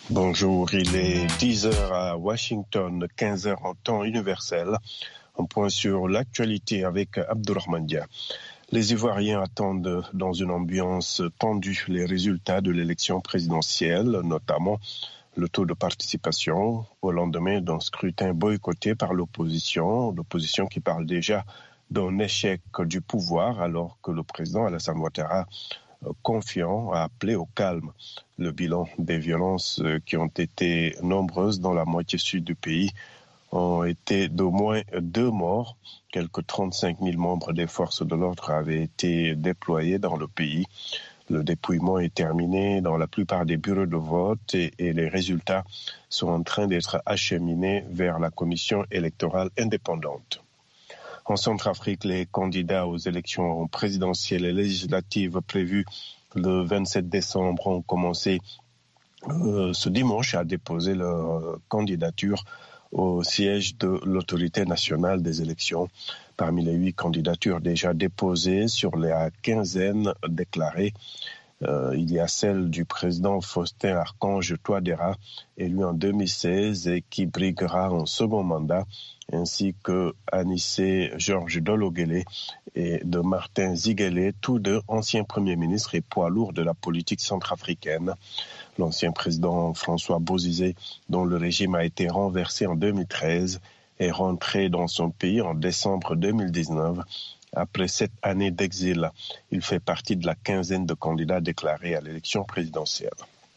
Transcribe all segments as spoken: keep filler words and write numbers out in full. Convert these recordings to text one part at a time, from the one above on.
Bonjour, il est dix heures à Washington, quinze heures en temps universel. Un point sur l'actualité avec Abdourahmane Dia. Les Ivoiriens attendent dans une ambiance tendue les résultats de l'élection présidentielle, notamment le taux de participation au lendemain d'un scrutin boycotté par l'opposition, l'opposition qui parle déjà d'un échec du pouvoir alors que le président Alassane Ouattara, confiant, a appelé au calme. Le bilan des violences qui ont été nombreuses dans la moitié sud du pays ont été d'au moins deux morts. Quelques trente-cinq mille membres des forces de l'ordre avaient été déployés dans le pays. Le dépouillement est terminé dans la plupart des bureaux de vote et, et les résultats sont en train d'être acheminés vers la commission électorale indépendante. En Centrafrique, les candidats aux élections présidentielles et législatives prévues le vingt-sept décembre ont commencé euh, ce dimanche à déposer leur candidature au siège de l'autorité nationale des élections. Parmi les huit candidatures déjà déposées sur la quinzaine déclarées, euh, il y a celle du président Faustin Archange Touadéra, élu en deux mille seize et qui briguera un second mandat, ainsi que Anissé Georges Dologuélé et de Martin Ziguélé, tous deux anciens premiers ministres et poids lourds de la politique centrafricaine. L'ancien président François Bozizé, dont le régime a été renversé en deux mille treize, est rentré dans son pays en décembre deux mille dix-neuf. Après sept années d'exil, il fait partie de la quinzaine de candidats déclarés à l'élection présidentielle.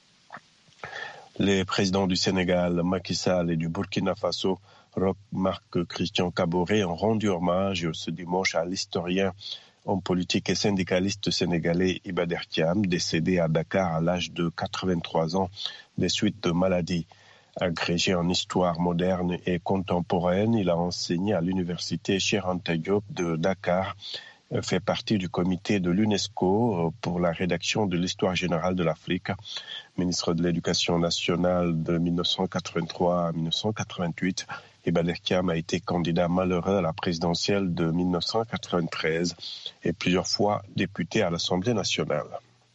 Les présidents du Sénégal, Macky Sall, et du Burkina Faso, Marc Christian Kaboré, ont rendu hommage ce dimanche à l'historien, homme politique et syndicaliste sénégalais Iba Der Thiam, décédé à Dakar à l'âge de quatre-vingt-trois ans des suites de maladies. Agrégé en histoire moderne et contemporaine, il a enseigné à l'université Cheikh Anta Diop de Dakar, fait partie du comité de l'UNESCO pour la rédaction de l'histoire générale de l'Afrique. Ministre de l'Éducation nationale de mille neuf cent quatre-vingt-trois à mille neuf cent quatre-vingt-huit, Iba Der Thiam a été candidat malheureux à la présidentielle de mille neuf cent quatre-vingt-treize et plusieurs fois député à l'Assemblée nationale.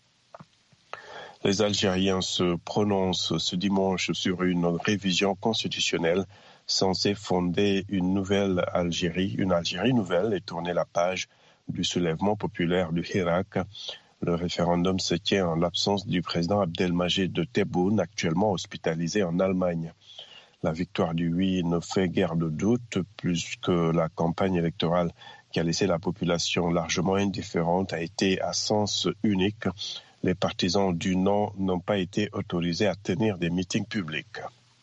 Les Algériens se prononcent ce dimanche sur une révision constitutionnelle censée fonder une nouvelle Algérie, une Algérie nouvelle et tourner la page du soulèvement populaire du Hirak. Le référendum se tient en l'absence du président Abdelmajid Tebboune, actuellement hospitalisé en Allemagne. La victoire du oui ne fait guère de doute, plus que la campagne électorale qui a laissé la population largement indifférente a été à sens unique. Les partisans du non n'ont pas été autorisés à tenir des meetings publics.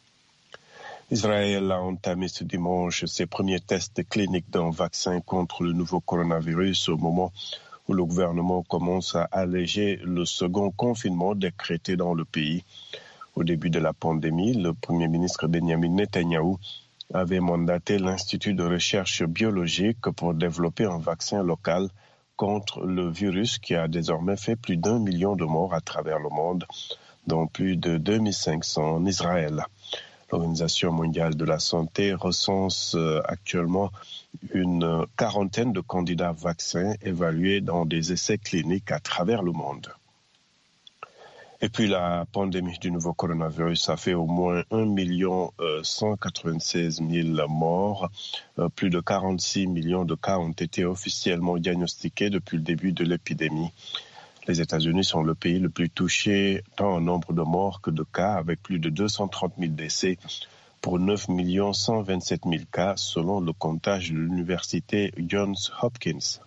Israël a entamé ce dimanche ses premiers tests cliniques d'un vaccin contre le nouveau coronavirus au moment où le gouvernement commence à alléger le second confinement décrété dans le pays. Au début de la pandémie, le Premier ministre Benjamin Netanyahou avait mandaté l'Institut de recherche biologique pour développer un vaccin local contre le virus qui a désormais fait plus d'un million de morts à travers le monde, dont plus de deux mille cinq cents en Israël. L'Organisation mondiale de la santé recense actuellement une quarantaine de candidats vaccins évalués dans des essais cliniques à travers le monde. Et puis la pandémie du nouveau coronavirus a fait au moins un million cent quatre-vingt-seize mille morts. Plus de quarante-six millions de cas ont été officiellement diagnostiqués depuis le début de l'épidémie. Les États-Unis sont le pays le plus touché tant en nombre de morts que de cas, avec plus de deux cent trente mille décès pour neuf millions cent vingt-sept mille cas, selon le comptage de l'université Johns Hopkins.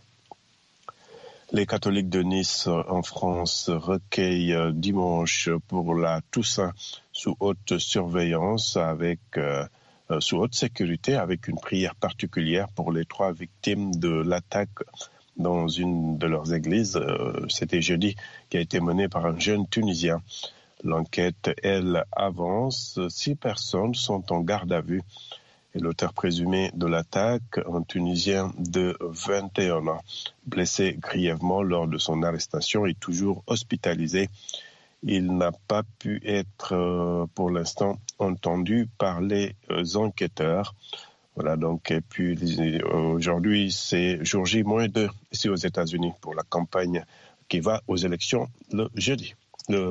Les catholiques de Nice en France recueillent dimanche pour la Toussaint sous haute surveillance, avec euh, sous haute sécurité, avec une prière particulière pour les trois victimes de l'attaque dans une de leurs églises. Euh, c'était jeudi, qui a été menée par un jeune Tunisien. L'enquête, elle, avance. Six personnes sont en garde à vue. Et l'auteur présumé de l'attaque, un Tunisien de vingt et un ans, blessé grièvement lors de son arrestation, est toujours hospitalisé. Il n'a pas pu être, pour l'instant, entendu par les enquêteurs. Voilà, donc, et puis aujourd'hui, c'est jour J moins deux ici aux États-Unis pour la campagne qui va aux élections le jeudi. Le